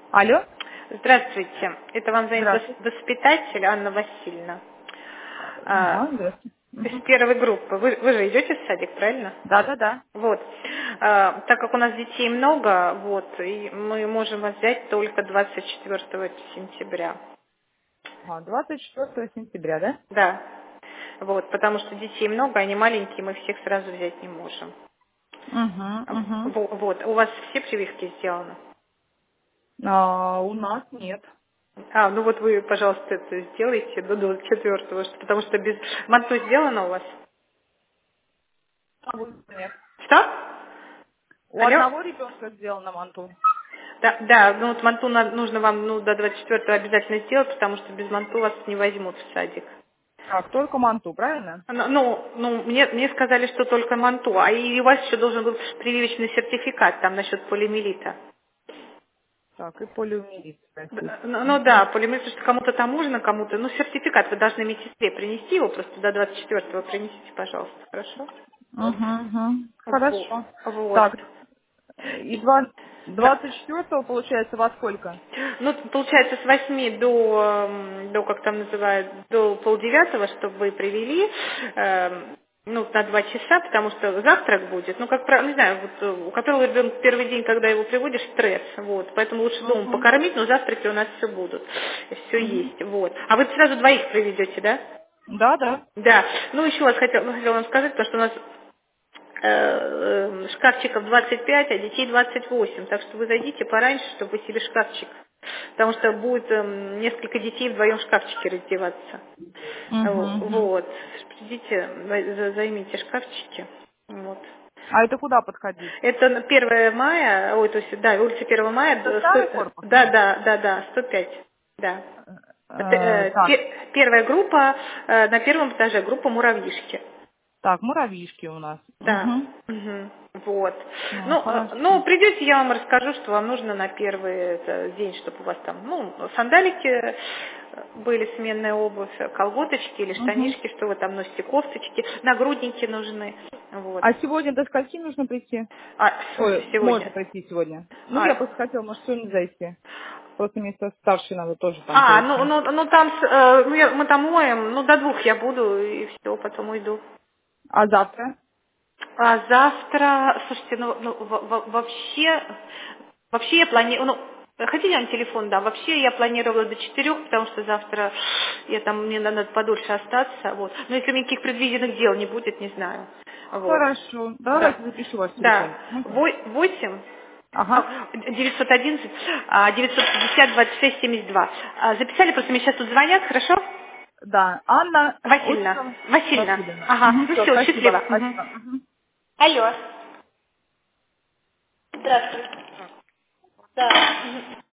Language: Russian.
Алло? Здравствуйте. Это вам звонит Здравствуйте. воспитатель Анна Васильевна. Ага, здравствуйте. Из Мгм. первой группы. Вы же идете в садик, правильно? Да. Вот. Так как у нас детей много, вот, и мы можем вас взять только 24 сентября. Ага, 24 сентября, да? Да. Вот, потому что детей много, они маленькие, мы всех сразу взять не можем. Угу. Вот. У вас все прививки сделаны? У нас нет. Ну вот вы, пожалуйста, это сделайте до 24-го, потому что без манту сделано у вас? Нет. Что? У Алло? одного ребенка сделано манту. Да, ну вот манту нужно вам до 24-го обязательно сделать, потому что без манту вас не возьмут в садик. Так, только манту, правильно? Мне сказали, что только манту, а и у вас еще должен был прививочный сертификат там насчет полиомиелита. Так, и полиомиелит прописан. Ну да, полиомиелит, потому что кому-то там нужно, кому-то, сертификат вы должны медсестре принести его, просто до 24-го принесите, пожалуйста, хорошо? Угу. Вот. Хорошо. Вот. Так, и 24 получается во сколько? Ну, получается, с 8 до, как там называют, до полдевятого, чтобы вы привели, на 2 часа, потому что завтрак будет. Ну, как правило, не знаю, вот у которого ребенок первый день, когда его приводишь, стресс, вот. Поэтому лучше дома Угу. покормить, но завтраки у нас все будут, все Угу. есть, вот. А вы сразу двоих приведете, да? Да. Да. Ну, еще раз хотела вам сказать, потому что у нас шкафчиков 25, а детей 28. Так что вы зайдите пораньше, чтобы вы себе шкафчик. Потому что будет несколько детей вдвоем в шкафчике раздеваться. Угу. Вот. Придите, займите шкафчики. Вот. А это куда подходить? Это на 1 мая, то есть, да, улица 1 мая, Это старый корпус у нас? да, 105, да. Так, Первая группа на первом этаже, группа «Муравьишки». так, муравьишки у нас. Да. Угу. Мгм. Вот. Хорошо. Придете, я вам расскажу, что вам нужно на первый день, чтобы у вас там, сандалики были, сменная обувь, колготочки или Угу. штанишки, что вы там носите, кофточки, нагрудники нужны. Вот. А сегодня до скольки нужно прийти? В смысле Ой, можно сегодня? прийти сегодня. Ну, А, я просто хотела, может, сегодня зайти. Просто мне со старшей надо тоже там а, пройти. там, мы там моем, до 2 я буду, и все, потом уйду. А завтра? А завтра, слушайте, вообще я планирую, хотите я вам телефон дам? Вообще я планировала до 4, потому что завтра мне надо подольше остаться, вот. Но если у меня никаких предвиденных дел не будет, не знаю. Вот. Хорошо. Да. Давайте запишу ваш Да. телефон. Можно? 8 Ага. 911 950 26 72. Записали, просто мне сейчас тут звонят, хорошо? Да. Анна Васильевна. Отчева Васильевна. Васильевна. Ага. Угу, все, Все, спасибо. счастливо. Мгм. Спасибо. Мгм. Алло. Здравствуйте. Да. Мгм.